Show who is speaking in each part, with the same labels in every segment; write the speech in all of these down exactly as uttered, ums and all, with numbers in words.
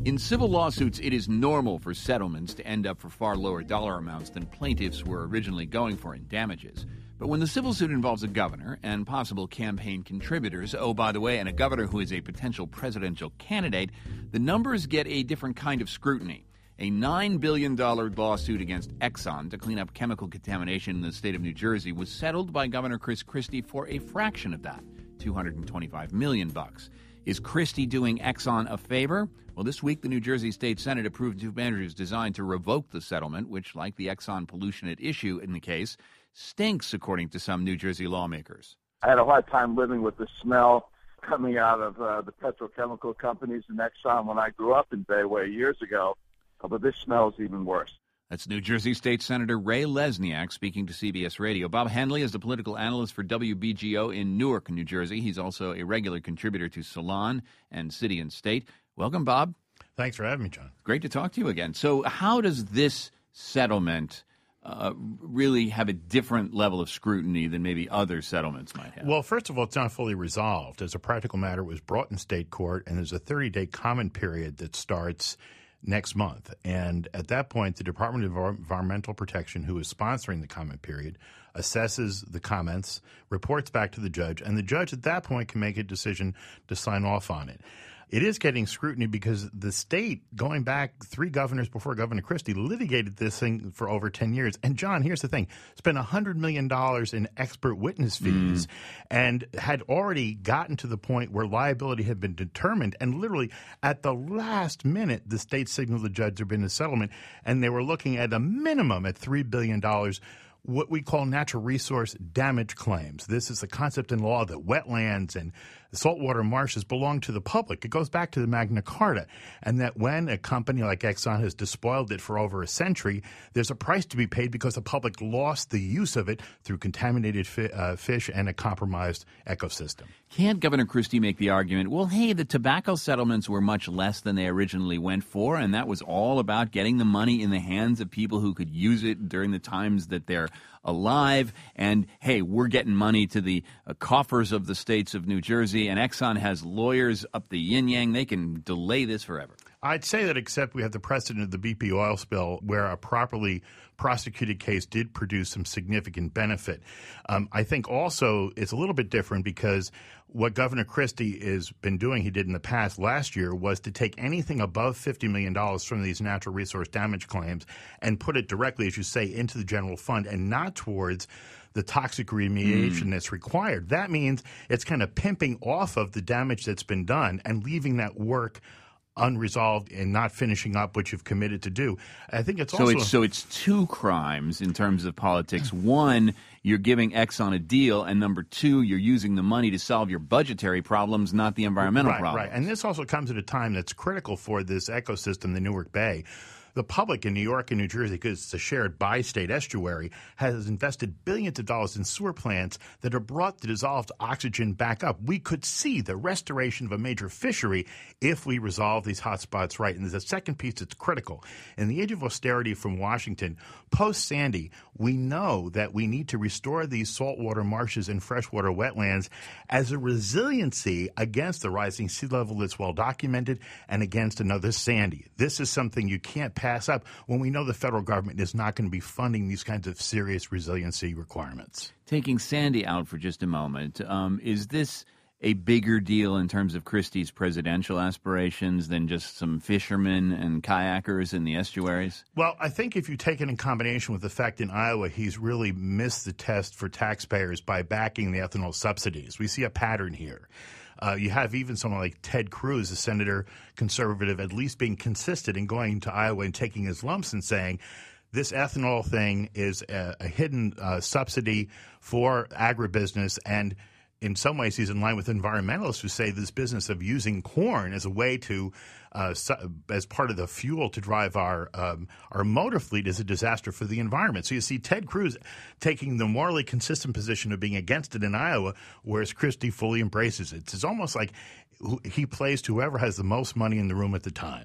Speaker 1: In civil lawsuits, it is normal for settlements to end up for far lower dollar amounts than plaintiffs were originally going for in damages. But when the civil suit involves a governor and possible campaign contributors, oh, by the way, and a governor who is a potential presidential candidate, the numbers get a different kind of scrutiny. A nine billion dollars lawsuit against Exxon to clean up chemical contamination in the state of New Jersey was settled by Governor Chris Christie for a fraction of that, two hundred twenty-five million dollars bucks. Is Christie doing Exxon a favor? Well, this week, the New Jersey State Senate approved two measures designed to revoke the settlement, which, like the Exxon pollution at issue in the case, stinks, according to some New Jersey lawmakers.
Speaker 2: I had a hard time living with the smell coming out of uh, the petrochemical companies and Exxon when I grew up in Bayway years ago, but this smells even worse.
Speaker 1: That's New Jersey State Senator Ray Lesniak speaking to C B S Radio. Bob Henley is the political analyst for W B G O in Newark, New Jersey. He's also a regular contributor to Salon and City and State. Welcome, Bob.
Speaker 3: Thanks for having me, John.
Speaker 1: Great to talk to you again. So how does this settlement uh, really have a different level of scrutiny than maybe other settlements might have?
Speaker 3: Well, first of all, it's not fully resolved. As a practical matter, it was brought in state court, and there's a thirty-day comment period that starts next month. And at that point, the Department of Environmental Protection, who is sponsoring the comment period, assesses the comments, reports back to the judge, and the judge at that point can make a decision to sign off on it. It is getting scrutiny because the state, going back three governors before Governor Christie, litigated this thing for over ten years. And, John, here's the thing. Spent one hundred million dollars in expert witness fees mm. and had already gotten to the point where liability had been determined. And literally at the last minute, the state signaled the judge there had been a settlement, and they were looking at a minimum at three billion dollars, what we call natural resource damage claims. This is the concept in law that wetlands and saltwater marshes belong to the public. It goes back to the Magna Carta, and that when a company like Exxon has despoiled it for over a century, there's a price to be paid because the public lost the use of it through contaminated fi- uh, fish and a compromised ecosystem.
Speaker 1: Can't Governor Christie make the argument, well, hey, the tobacco settlements were much less than they originally went for, and that was all about getting the money in the hands of people who could use it during the times that they're alive, and, hey, we're getting money to the uh, coffers of the states of New Jersey, and Exxon has lawyers up the yin-yang. They can delay this forever.
Speaker 3: I'd say that except we have the precedent of the B P oil spill where a properly prosecuted case did produce some significant benefit. Um, I think also it's a little bit different because what Governor Christie has been doing, he did in the past last year, was to take anything above fifty million dollars from these natural resource damage claims and put it directly, as you say, into the general fund and not towards the toxic remediation mm. that's required. That means it's kind of pimping off of the damage that's been done and leaving that work unresolved and not finishing up what you've committed to do. I think it's
Speaker 1: so
Speaker 3: also
Speaker 1: it's, so it's two crimes in terms of politics. One, you're giving Exxon a deal, and number two, you're using the money to solve your budgetary problems, not the environmental
Speaker 3: right,
Speaker 1: problems.
Speaker 3: Right, and this also comes at a time that's critical for this ecosystem, the Newark Bay. The public in New York and New Jersey, because it's a shared bi-state estuary, has invested billions of dollars in sewer plants that have brought the dissolved oxygen back up. We could see the restoration of a major fishery if we resolve these hotspots right. And there's a second piece that's critical. In the age of austerity from Washington, post-Sandy, we know that we need to restore these saltwater marshes and freshwater wetlands as a resiliency against the rising sea level that's well documented and against another Sandy. This is something you can't pass up when we know the federal government is not going to be funding these kinds of serious resiliency requirements.
Speaker 1: Taking Sandy out for just a moment, um, is this a bigger deal in terms of Christie's presidential aspirations than just some fishermen and kayakers in the estuaries?
Speaker 3: Well, I think if you take it in combination with the fact in Iowa he's really missed the test for taxpayers by backing the ethanol subsidies. We see a pattern here. Uh, you have even someone like Ted Cruz, a senator conservative, at least being consistent in going to Iowa and taking his lumps and saying this ethanol thing is a, a hidden uh, subsidy for agribusiness. And in some ways, he's in line with environmentalists who say this business of using corn as a way to, uh, su- as part of the fuel to drive our um, our motor fleet is a disaster for the environment. So you see Ted Cruz taking the morally consistent position of being against it in Iowa, whereas Christie fully embraces it. It's almost like he plays to whoever has the most money in the room at the time.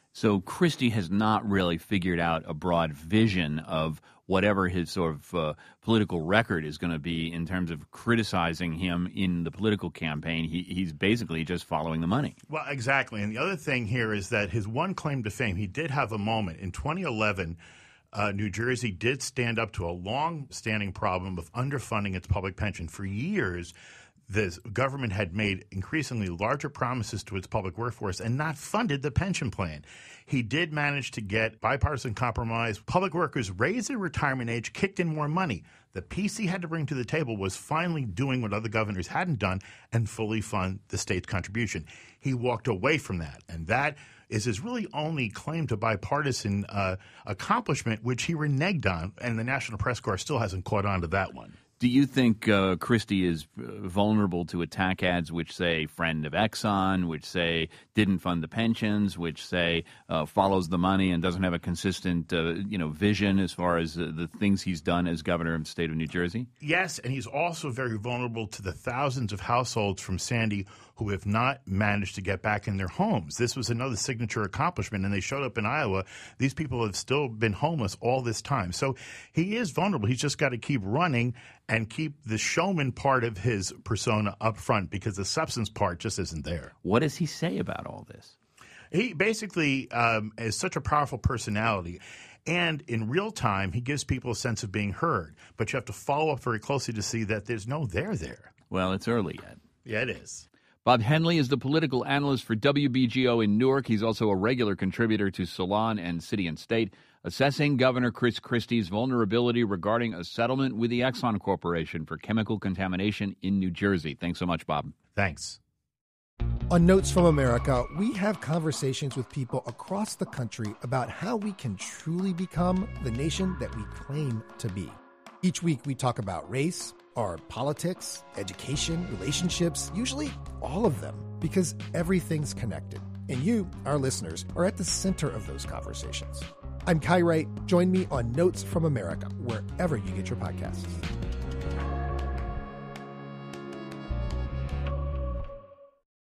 Speaker 1: So Christie has not really figured out a broad vision of whatever his sort of uh, political record is going to be in terms of criticizing him in the political campaign. He, he's basically just following the money.
Speaker 3: Well, exactly. And the other thing here is that his one claim to fame, he did have a moment. In twenty eleven, uh, New Jersey did stand up to a long-standing problem of underfunding its public pension. For years, the government had made increasingly larger promises to its public workforce and not funded the pension plan. He did manage to get bipartisan compromise. Public workers raised their retirement age, kicked in more money. The piece he had to bring to the table was finally doing what other governors hadn't done and fully fund the state's contribution. He walked away from that, and that is his really only claim to bipartisan uh, accomplishment, which he reneged on, and the National Press Corps still hasn't caught on to that one.
Speaker 1: Do you think uh, Christie is vulnerable to attack ads which say friend of Exxon, which say didn't fund the pensions, which say uh, follows the money and doesn't have a consistent uh, you know, vision as far as uh, the things he's done as governor of the state of New Jersey?
Speaker 3: Yes, and he's also very vulnerable to the thousands of households from Sandy who have not managed to get back in their homes. This was another signature accomplishment, and they showed up in Iowa. These people have still been homeless all this time. So he is vulnerable. He's just got to keep running and keep the showman part of his persona up front because the substance part just isn't there.
Speaker 1: What does he say about all this?
Speaker 3: He basically um, is such a powerful personality. And in real time, he gives people a sense of being heard. But you have to follow up very closely to see that there's no there there.
Speaker 1: Well, it's early yet.
Speaker 3: Yeah, it is.
Speaker 1: Bob Henley is the political analyst for W B G O in Newark. He's also a regular contributor to Salon and City and State, assessing Governor Chris Christie's vulnerability regarding a settlement with the Exxon Corporation for chemical contamination in New Jersey. Thanks so much, Bob.
Speaker 3: Thanks.
Speaker 4: On Notes from America, we have conversations with people across the country about how we can truly become the nation that we claim to be. Each week, we talk about race, our politics, education, relationships, usually all of them, because everything's connected. And you, our listeners, are at the center of those conversations. I'm Kai Wright. Join me on Notes from America, wherever you get your podcasts.